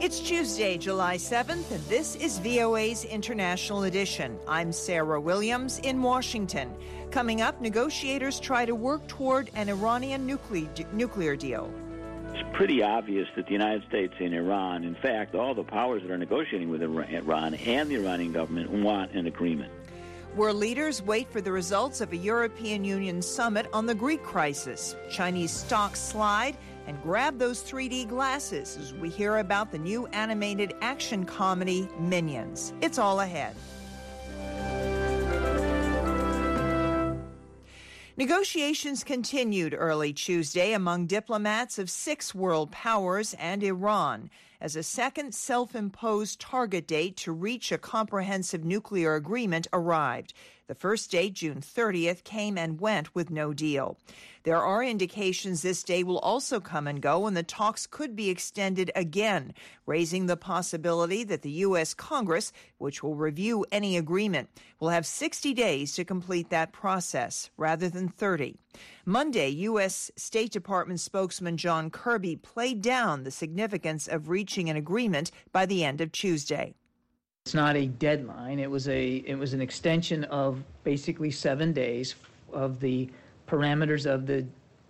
It's Tuesday, July 7th, and this is VOA's International Edition. I'm Sarah Williams in Washington. Coming up, negotiators try to work toward an Iranian nuclear deal. It's pretty obvious that the United States and Iran, in fact, all the powers that are negotiating with Iran and the Iranian government want an agreement. World leaders wait for the results of a European Union summit on the Greek crisis. Chinese stocks slide, and grab those 3D glasses as we hear about the new animated action comedy Minions. It's all ahead. Negotiations continued early Tuesday among diplomats of 6 world powers and Iran as a second self-imposed target date to reach a comprehensive nuclear agreement arrived. The first date, June 30th, came and went with no deal. There are indications this day will also come and go, and the talks could be extended again, raising the possibility that the U.S. Congress, which will review any agreement, will have 60 days to complete that process, rather than 30. Monday, U.S. State Department spokesman John Kirby played down the significance of reaching an agreement by the end of Tuesday. It's not a deadline. It was an extension of basically 7 days of the parameters of the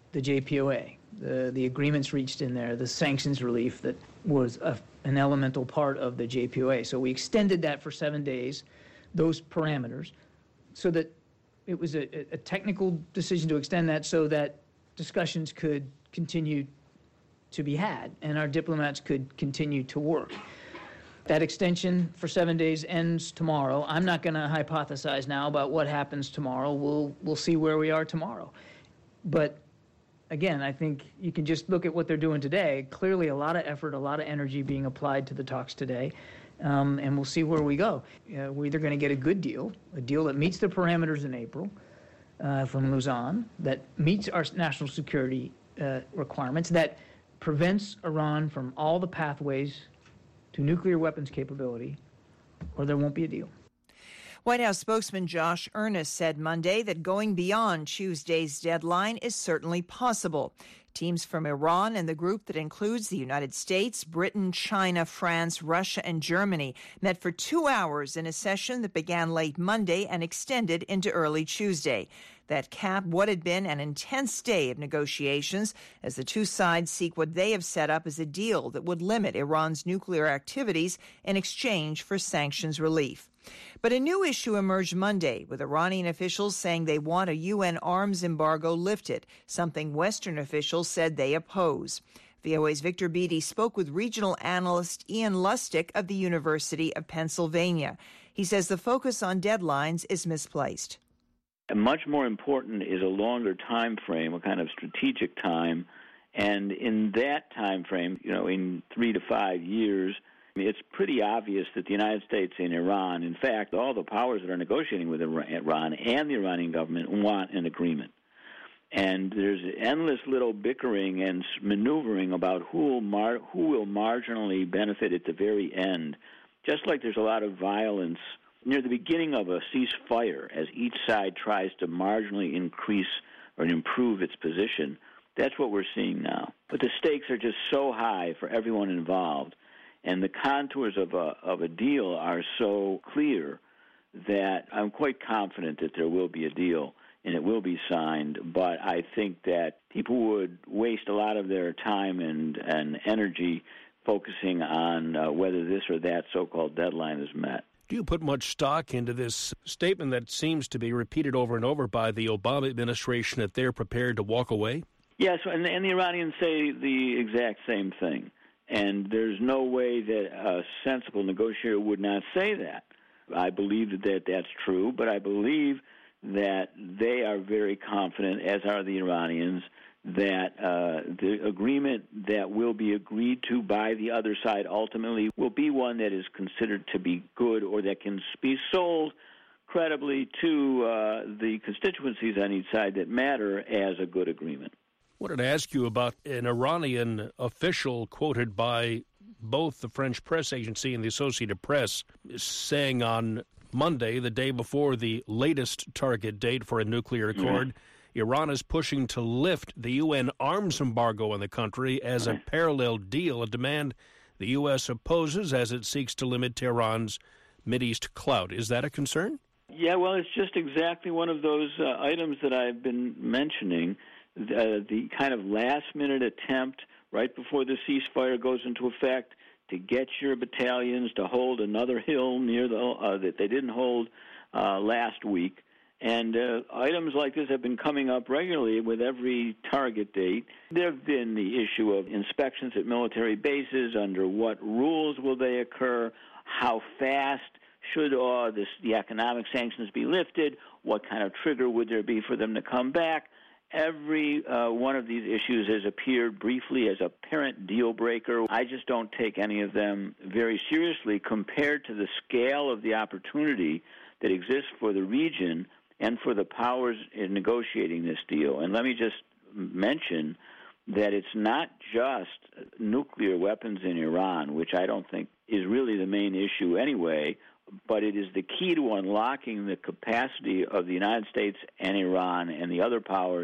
JPOA, the agreements reached in there, the sanctions relief that was an elemental part of the JPOA. So we extended that for 7 days, those parameters, so that it was a technical decision to extend that so that discussions could continue to be had and our diplomats could continue to work. That extension for 7 days ends tomorrow. I'm not going to hypothesize now about what happens tomorrow. We'll see where we are tomorrow. But again, I think you can just look at what they're doing today. Clearly a lot of effort, a lot of energy being applied to the talks today. And we'll see where we go. We're either going to get a good deal, a deal that meets the parameters in April from Lausanne, that meets our national security requirements, that prevents Iran from all the pathways to nuclear weapons capability, or there won't be a deal. White House spokesman Josh Earnest said Monday that going beyond Tuesday's deadline is certainly possible. Teams from Iran and the group that includes the United States, Britain, China, France, Russia, and Germany met for 2 hours in a session that began late Monday and extended into early Tuesday. That capped what had been an intense day of negotiations as the two sides seek what they have set up as a deal that would limit Iran's nuclear activities in exchange for sanctions relief. But a new issue emerged Monday, with Iranian officials saying they want a UN arms embargo lifted, something Western officials said they oppose. VOA's Victor Beattie spoke with regional analyst Ian Lustig of the University of Pennsylvania. He says the focus on deadlines is misplaced. Much more important is a longer time frame, a kind of strategic time, and in that time frame, in 3 to 5 years, it's pretty obvious that the United States and Iran, in fact, all the powers that are negotiating with Iran and the Iranian government want an agreement. And there's endless little bickering and maneuvering about who will marginally benefit at the very end, just like there's a lot of violence near the beginning of a ceasefire as each side tries to marginally increase or improve its position. That's what we're seeing now. But the stakes are just so high for everyone involved, and the contours of a deal are so clear that I'm quite confident that there will be a deal and it will be signed. But I think that people would waste a lot of their time and energy focusing on whether this or that so-called deadline is met. Do you put much stock into this statement that seems to be repeated over and over by the Obama administration that they're prepared to walk away? Yes, and the Iranians say the exact same thing. And there's no way that a sensible negotiator would not say that. I believe that that's true, but I believe that they are very confident, as are the Iranians, that the agreement that will be agreed to by the other side ultimately will be one that is considered to be good or that can be sold credibly to the constituencies on each side that matter as a good agreement. I wanted to ask you about an Iranian official quoted by both the French press agency and the Associated Press saying on Monday, the day before the latest target date for a nuclear accord, Iran is pushing to lift the UN arms embargo on the country as a parallel deal, a demand the U.S. opposes as it seeks to limit Tehran's Mideast clout. Is that a concern? Yeah, well, it's just exactly one of those items that I've been mentioning, the kind of last-minute attempt right before the ceasefire goes into effect to get your battalions to hold another hill near that they didn't hold last week. And items like this have been coming up regularly with every target date. There have been the issue of inspections at military bases. Under what rules will they occur? How fast should the economic sanctions be lifted? What kind of trigger would there be for them to come back? Every one of these issues has appeared briefly as a apparent deal breaker. I just don't take any of them very seriously compared to the scale of the opportunity that exists for the region and for the powers in negotiating this deal. And let me just mention that it's not just nuclear weapons in Iran, which I don't think is really the main issue anyway, but it is the key to unlocking the capacity of the United States and Iran and the other powers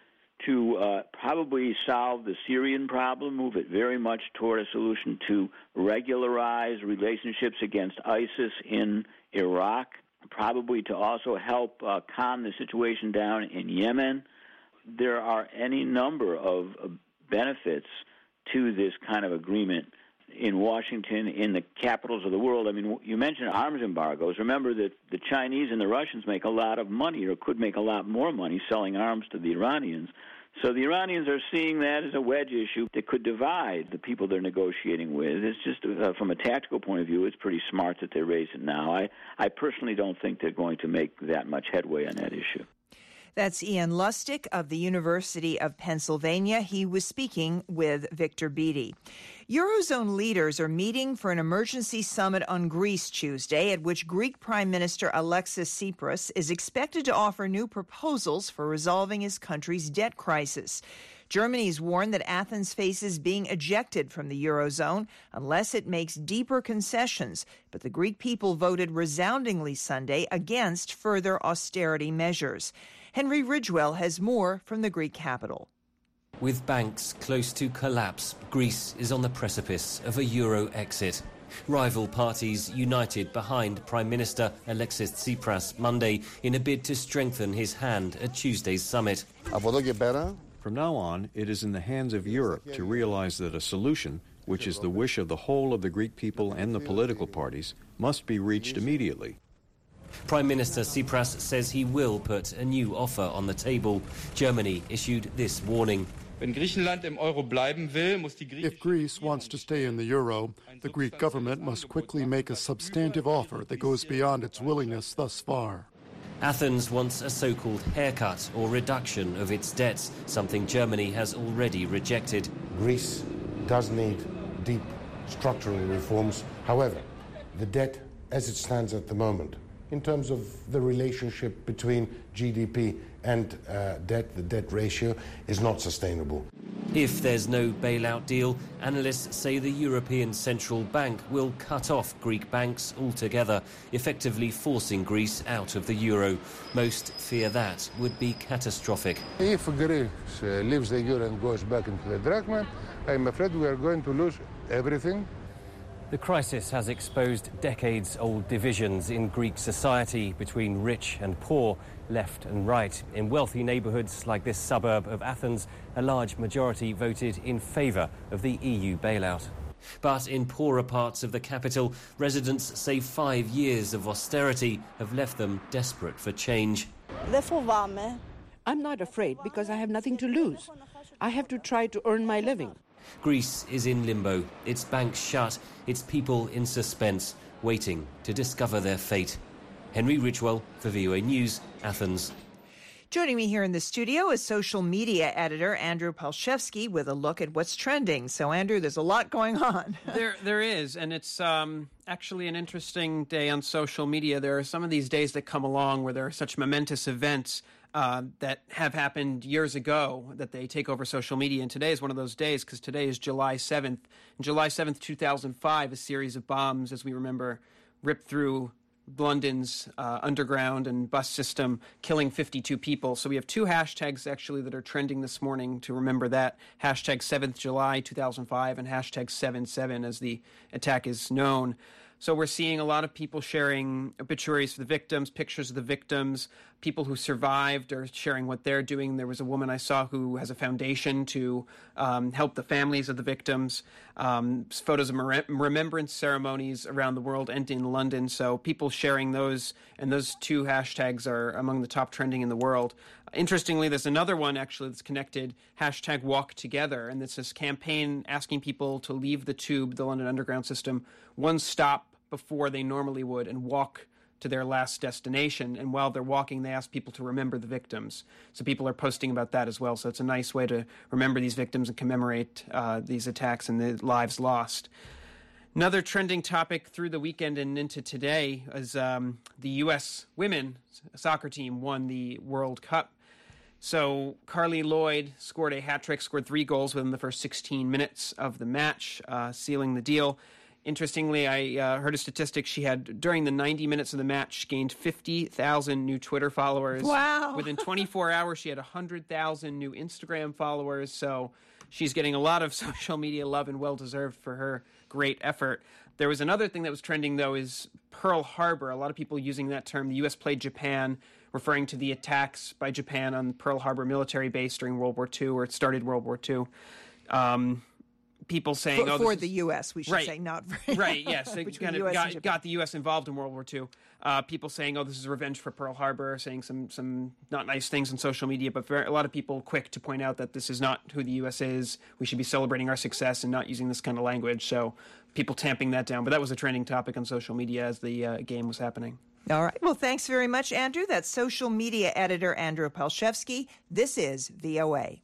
to probably solve the Syrian problem, move it very much toward a solution to regularize relationships against ISIS in Iraq, probably to also help calm the situation down in Yemen. There are any number of benefits to this kind of agreement in Washington, in the capitals of the world. I mean, you mentioned arms embargoes. Remember that the Chinese and the Russians make a lot of money, or could make a lot more money, selling arms to the Iranians. So the Iranians are seeing that as a wedge issue that could divide the people they're negotiating with. It's just, from a tactical point of view, it's pretty smart that they raise it now. I personally don't think they're going to make that much headway on that issue. That's Ian Lustig of the University of Pennsylvania. He was speaking with Victor Beattie. Eurozone leaders are meeting for an emergency summit on Greece Tuesday, at which Greek Prime Minister Alexis Tsipras is expected to offer new proposals for resolving his country's debt crisis. Germany's warned that Athens faces being ejected from the Eurozone unless it makes deeper concessions, but the Greek people voted resoundingly Sunday against further austerity measures. Henry Ridgwell has more from the Greek capital. With banks close to collapse, Greece is on the precipice of a euro exit. Rival parties united behind Prime Minister Alexis Tsipras Monday in a bid to strengthen his hand at Tuesday's summit. From now on, it is in the hands of Europe to realize that a solution, which is the wish of the whole of the Greek people and the political parties, must be reached immediately. Prime Minister Tsipras says he will put a new offer on the table. Germany issued this warning. If Greece wants to stay in the euro, the Greek government must quickly make a substantive offer that goes beyond its willingness thus far. Athens wants a so-called haircut or reduction of its debts, something Germany has already rejected. Greece does need deep structural reforms. However, the debt as it stands at the moment, in terms of the relationship between GDP and debt, the debt ratio, is not sustainable. If there's no bailout deal, analysts say the European Central Bank will cut off Greek banks altogether, effectively forcing Greece out of the euro. Most fear that would be catastrophic. If Greece leaves the euro and goes back into the drachma, I'm afraid we are going to lose everything. The crisis has exposed decades-old divisions in Greek society between rich and poor, left and right. In wealthy neighbourhoods like this suburb of Athens, a large majority voted in favour of the EU bailout. But in poorer parts of the capital, residents say 5 years of austerity have left them desperate for change. I'm not afraid because I have nothing to lose. I have to try to earn my living. Greece is in limbo, its banks shut, its people in suspense, waiting to discover their fate. Henry Ridgwell for VOA News, Athens. Joining me here in the studio is social media editor Andrew Palshevsky with a look at what's trending. So, Andrew, there's a lot going on. There is, and it's actually an interesting day on social media. There are some of these days that come along where there are such momentous events that have happened years ago that they take over social media. And today is one of those days because today is July 7th. And July 7th, 2005, a series of bombs, as we remember, ripped through London's underground and bus system, killing 52 people. So we have two hashtags actually that are trending this morning to remember that. Hashtag 7th July 2005 and hashtag 7/7 as the attack is known. So we're seeing a lot of people sharing obituaries for the victims, pictures of the victims. People who survived are sharing what they're doing. There was a woman I saw who has a foundation to help the families of the victims. Photos of remembrance ceremonies around the world and in London. So people sharing those, and those two hashtags are among the top trending in the world. Interestingly, there's another one actually that's connected, hashtag Walk Together, and it's this campaign asking people to leave the tube, the London Underground system, one stop before they normally would and walk to their last destination. And while they're walking, they ask people to remember the victims. So people are posting about that as well. So it's a nice way to remember these victims and commemorate these attacks and the lives lost. Another trending topic through the weekend and into today is the U.S. women soccer team won the World Cup. So Carly Lloyd scored a hat-trick, scored 3 goals within the first 16 minutes of the match, sealing the deal. Interestingly, I heard a statistic she had during the 90 minutes of the match, gained 50,000 new Twitter followers. Wow. Within 24 hours, she had 100,000 new Instagram followers. So she's getting a lot of social media love and well-deserved for her great effort. There was another thing that was trending, though, is Pearl Harbor. A lot of people using that term. The U.S. played Japan, referring to the attacks by Japan on Pearl Harbor military base during World War II, or it started World War II. People saying, for the U.S., we should say, not for right, yes. They kind of got the U.S. involved in World War II. People saying, this is revenge for Pearl Harbor, saying some not nice things on social media, but a lot of people quick to point out that this is not who the U.S. is. We should be celebrating our success and not using this kind of language. So people tamping that down. But that was a trending topic on social media as the game was happening. All right. Well, thanks very much, Andrew. That's social media editor Andrew Palshevsky. This is VOA.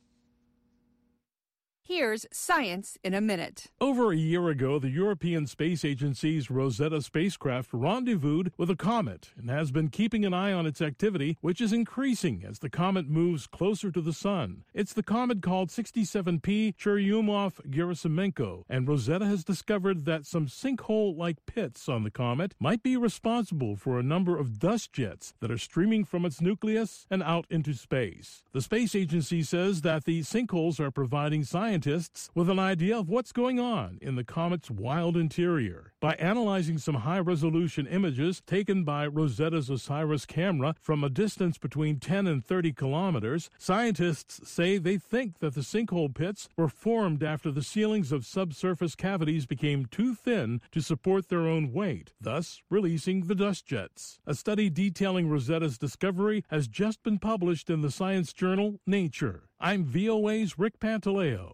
Here's Science in a Minute. Over a year ago, the European Space Agency's Rosetta spacecraft rendezvoused with a comet and has been keeping an eye on its activity, which is increasing as the comet moves closer to the sun. It's the comet called 67P Churyumov-Gerasimenko, and Rosetta has discovered that some sinkhole-like pits on the comet might be responsible for a number of dust jets that are streaming from its nucleus and out into space. The space agency says that the sinkholes are providing scientists with an idea of what's going on in the comet's wild interior. By analyzing some high-resolution images taken by Rosetta's OSIRIS camera from a distance between 10 and 30 kilometers, scientists say they think that the sinkhole pits were formed after the ceilings of subsurface cavities became too thin to support their own weight, thus releasing the dust jets. A study detailing Rosetta's discovery has just been published in the science journal Nature. I'm VOA's Rick Pantaleo.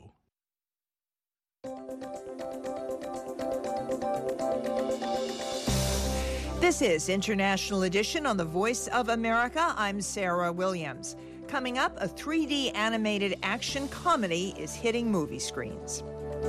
This is International Edition on the Voice of America. I'm Sarah Williams. Coming up, a 3D animated action comedy is hitting movie screens.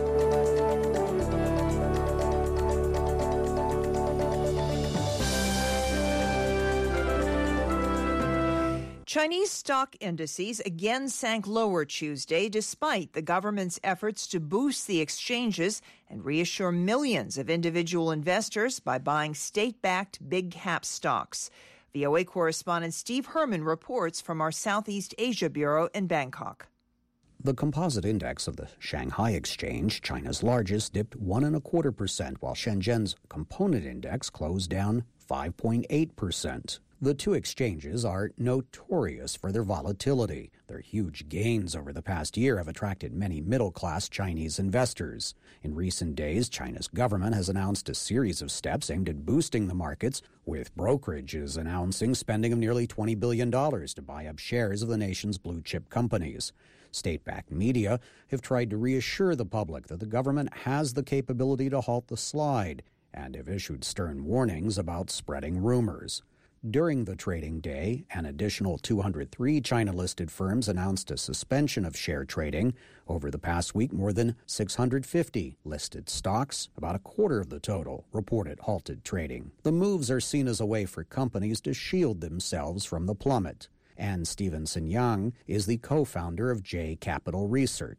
Chinese stock indices again sank lower Tuesday despite the government's efforts to boost the exchanges and reassure millions of individual investors by buying state-backed big-cap stocks. VOA correspondent Steve Herman reports from our Southeast Asia Bureau in Bangkok. The composite index of the Shanghai Exchange, China's largest, dipped 1.25%, while Shenzhen's component index closed down 5.8%. The two exchanges are notorious for their volatility. Their huge gains over the past year have attracted many middle-class Chinese investors. In recent days, China's government has announced a series of steps aimed at boosting the markets, with brokerages announcing spending of nearly $20 billion to buy up shares of the nation's blue-chip companies. State-backed media have tried to reassure the public that the government has the capability to halt the slide and have issued stern warnings about spreading rumors. During the trading day, an additional 203 China-listed firms announced a suspension of share trading. Over the past week, more than 650 listed stocks, about a quarter of the total, reported halted trading. The moves are seen as a way for companies to shield themselves from the plummet. And Stevenson Young is the co-founder of J Capital Research.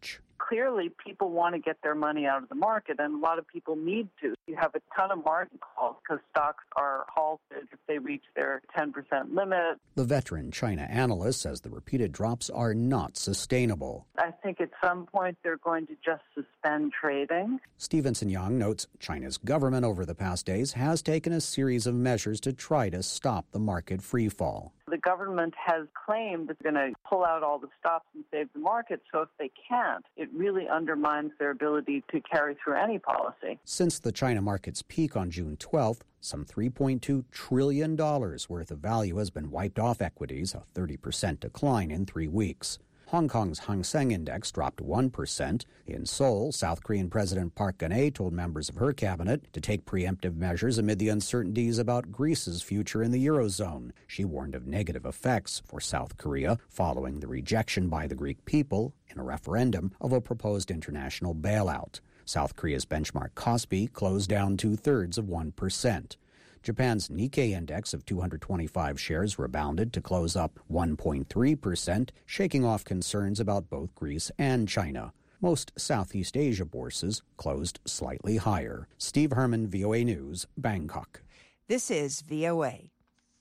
clearly people want to get their money out of the market, and a lot of people need to. You have a ton of margin calls because stocks are halted if they reach their 10% limit. The veteran China analyst says the repeated drops are not sustainable. I think at some point they're going to just suspend trading. Stevenson Young notes China's government over the past days has taken a series of measures to try to stop the market freefall. The government has claimed it's going to pull out all the stops and save the market, so if they can't, it really undermines their ability to carry through any policy. Since the China market's peak on June 12th, some $3.2 trillion worth of value has been wiped off equities, a 30% decline in 3 weeks. Hong Kong's Hang Seng Index dropped 1%. In Seoul, South Korean President Park Geun-hye told members of her cabinet to take preemptive measures amid the uncertainties about Greece's future in the Eurozone. She warned of negative effects for South Korea following the rejection by the Greek people in a referendum of a proposed international bailout. South Korea's benchmark Kospi closed down 0.2%. Japan's Nikkei index of 225 shares rebounded to close up 1.3%, shaking off concerns about both Greece and China. Most Southeast Asia bourses closed slightly higher. Steve Herman, VOA News, Bangkok. This is VOA.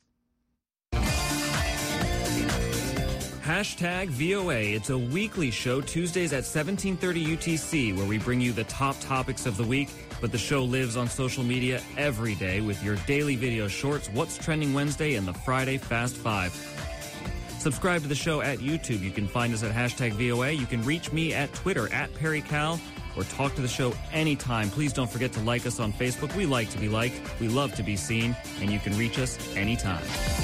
Hashtag VOA. It's a weekly show, Tuesdays at 17:30 UTC, where we bring you the top topics of the week. But the show lives on social media every day with your daily video shorts, What's Trending Wednesday, and the Friday Fast Five. Subscribe to the show at YouTube. You can find us at hashtag VOA. You can reach me at Twitter at PerryCal, or talk to the show anytime. Please don't forget to like us on Facebook. We like to be liked. We love to be seen. And you can reach us anytime.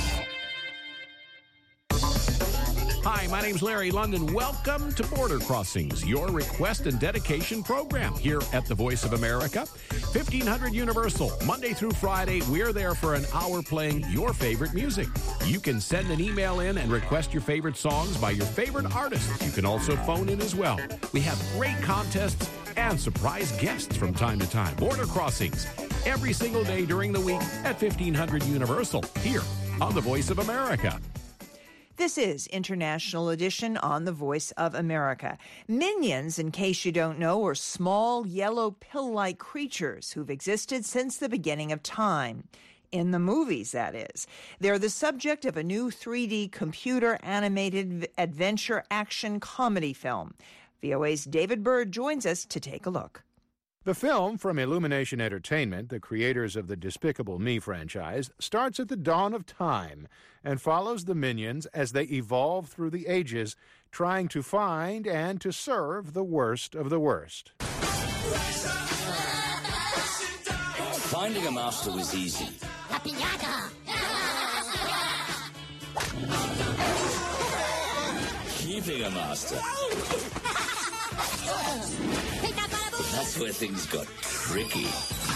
Hi, my name's Larry London. Welcome to Border Crossings, your request and dedication program here at the Voice of America. 1500 Universal, Monday through Friday, we're there for an hour playing your favorite music. You can send an email in and request your favorite songs by your favorite artists. You can also phone in as well. We have great contests and surprise guests from time to time. Border Crossings, every single day during the week at 1500 Universal, here on the Voice of America. This is International Edition on the Voice of America. Minions, in case you don't know, are small, yellow, pill-like creatures who've existed since the beginning of time. In the movies, that is. They're the subject of a new 3D computer-animated adventure action comedy film. VOA's David Byrd joins us to take a look. The film from Illumination Entertainment, the creators of the Despicable Me franchise, starts at the dawn of time and follows the Minions as they evolve through the ages, trying to find and to serve the worst of the worst. Finding a master was easy. Keeping a master. That's where things got tricky.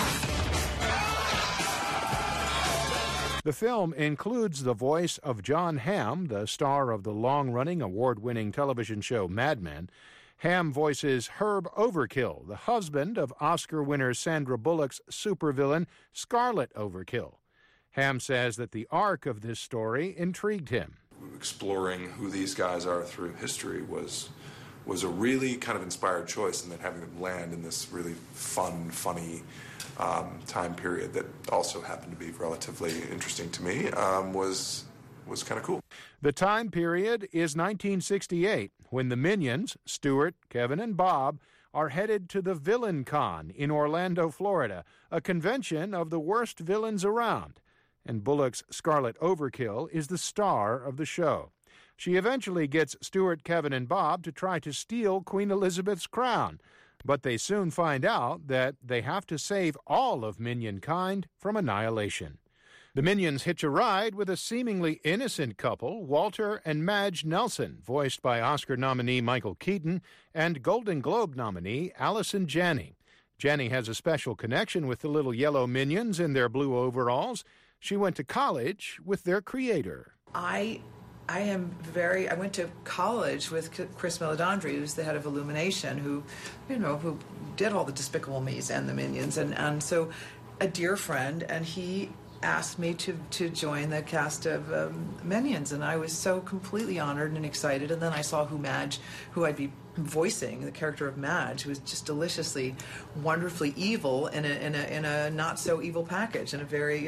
The film includes the voice of Jon Hamm, the star of the long-running, award-winning television show Mad Men. Hamm voices Herb Overkill, the husband of Oscar winner Sandra Bullock's supervillain Scarlet Overkill. Hamm says that the arc of this story intrigued him. Exploring who these guys are through history was a really kind of inspired choice, and then having them land in this really funny time period that also happened to be relatively interesting to me was kind of cool. The time period is 1968, when the Minions, Stuart, Kevin, and Bob, are headed to the Villain Con in Orlando, Florida, a convention of the worst villains around. And Bullock's Scarlet Overkill is the star of the show. She eventually gets Stuart, Kevin, and Bob to try to steal Queen Elizabeth's crown, but they soon find out that they have to save all of Minion kind from annihilation. The Minions hitch a ride with a seemingly innocent couple, Walter and Madge Nelson, voiced by Oscar nominee Michael Keaton and Golden Globe nominee Allison Janney. Janney has a special connection with the little yellow Minions in their blue overalls. She went to college with their creator. I went to college with Chris Meledandri, who's the head of Illumination, who did all the Despicable Me's and the Minions, and so a dear friend, and he asked me to join the cast of Minions, and I was so completely honored and excited. And then I saw who I'd be voicing, the character of Madge, who was just deliciously, wonderfully evil in a not so evil package, in a very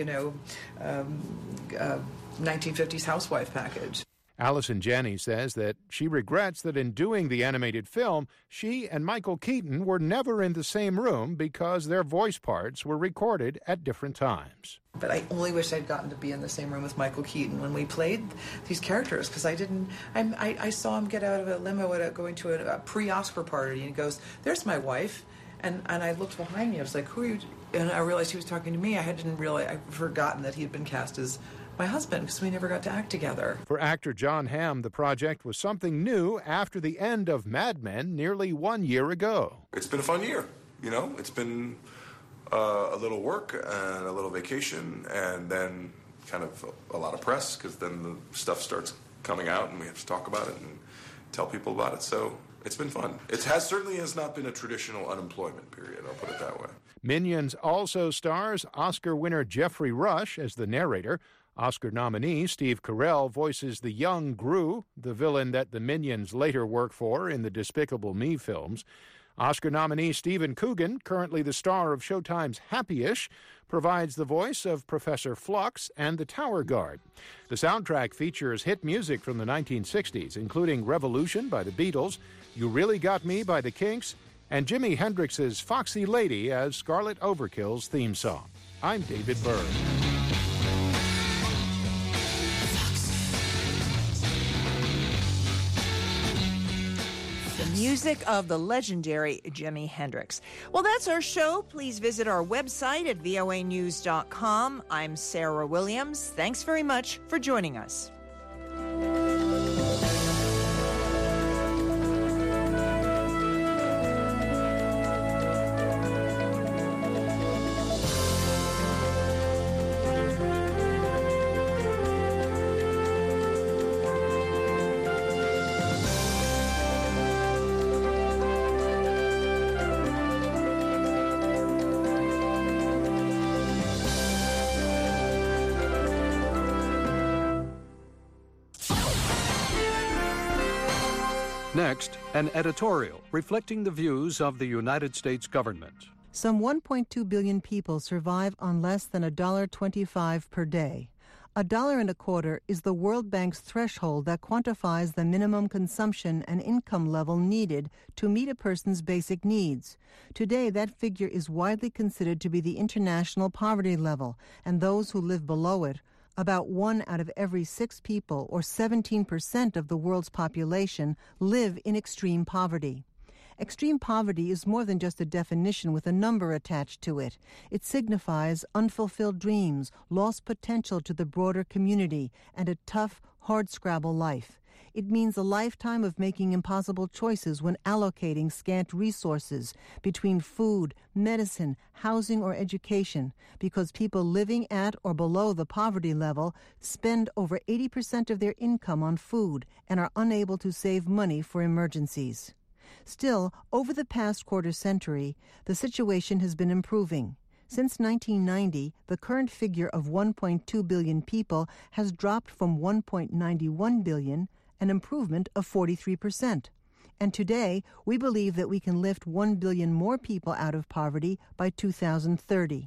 1950s housewife package. Allison Janney says that she regrets that in doing the animated film, she and Michael Keaton were never in the same room because their voice parts were recorded at different times. But I only wish I'd gotten to be in the same room with Michael Keaton when we played these characters, because I saw him get out of a limo going to a pre-Oscar party, and he goes, "There's my wife." And I looked behind me, I was like, "Who are you?" And I realized he was talking to me. I'd forgotten that he had been cast as my husband, because we never got to act together. For actor Jon Hamm, the project was something new after the end of Mad Men nearly 1 year ago. It's been a fun year, It's been a little work and a little vacation, and then kind of a lot of press, because then the stuff starts coming out and we have to talk about it and tell people about it. So it's been fun. It certainly has not been a traditional unemployment period, I'll put it that way. Minions also stars Oscar winner Jeffrey Rush as the narrator. Oscar nominee Steve Carell voices the young Gru, the villain that the Minions later work for in the Despicable Me films. Oscar nominee Stephen Coogan, currently the star of Showtime's Happy-ish, provides the voice of Professor Flux and the Tower Guard. The soundtrack features hit music from the 1960s, including Revolution by the Beatles, You Really Got Me by the Kinks, and Jimi Hendrix's Foxy Lady as Scarlet Overkill's theme song. I'm David Byrd. Music of the legendary Jimi Hendrix. Well, that's our show. Please visit our website at voanews.com. I'm Sarah Williams. Thanks very much for joining us. Next, an editorial reflecting the views of the United States government. Some 1.2 billion people survive on less than $1.25 per day. $1.25 is the World Bank's threshold that quantifies the minimum consumption and income level needed to meet a person's basic needs. Today, that figure is widely considered to be the international poverty level, and those who live below it, about 1 out of every 6 people, or 17% of the world's population, live in extreme poverty. Extreme poverty is more than just a definition with a number attached to it. It signifies unfulfilled dreams, lost potential to the broader community, and a tough, hardscrabble life. It means a lifetime of making impossible choices when allocating scant resources between food, medicine, housing, or education, because people living at or below the poverty level spend over 80% of their income on food and are unable to save money for emergencies. Still, over the past quarter century, the situation has been improving. Since 1990, the current figure of 1.2 billion people has dropped from 1.91 billion, an improvement of 43%. And today, we believe that we can lift 1 billion more people out of poverty by 2030.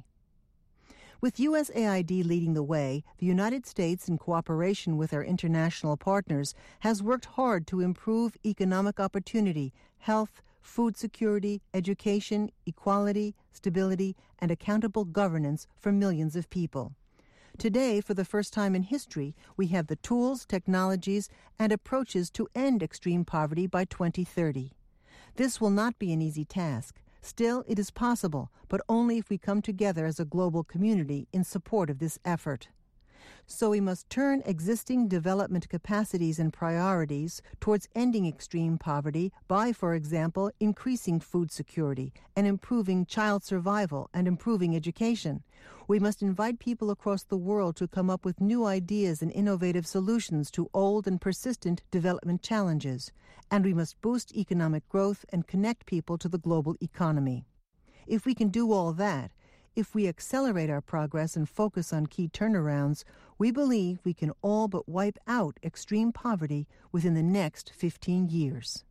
With USAID leading the way, the United States, in cooperation with our international partners, has worked hard to improve economic opportunity, health, food security, education, equality, stability, and accountable governance for millions of people. Today, for the first time in history, we have the tools, technologies, and approaches to end extreme poverty by 2030. This will not be an easy task. Still, it is possible, but only if we come together as a global community in support of this effort. So we must turn existing development capacities and priorities towards ending extreme poverty by, for example, increasing food security and improving child survival and improving education. We must invite people across the world to come up with new ideas and innovative solutions to old and persistent development challenges. And we must boost economic growth and connect people to the global economy. If we can do all that, If we accelerate our progress and focus on key turnarounds, we believe we can all but wipe out extreme poverty within the next 15 years.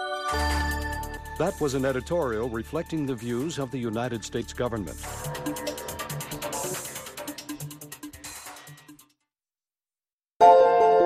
That was an editorial reflecting the views of the United States government.